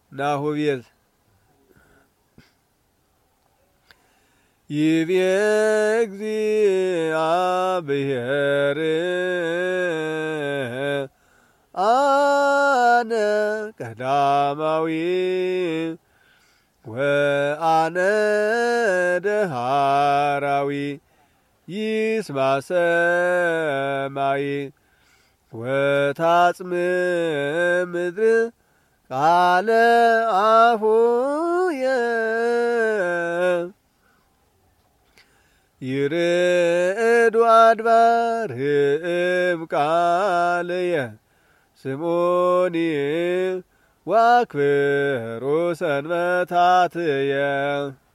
ናሁ ቤት ይቤ እግዚአብሔር አነ ቀዳማዊ ወአነ ደሃራዊ ይስማ ሰማይ ወታጽም ምድር ቃለ አፉየ ይርዕዱ አድባር ቃልየ ስሙኒ ዋክብሩ ሰንበታትየ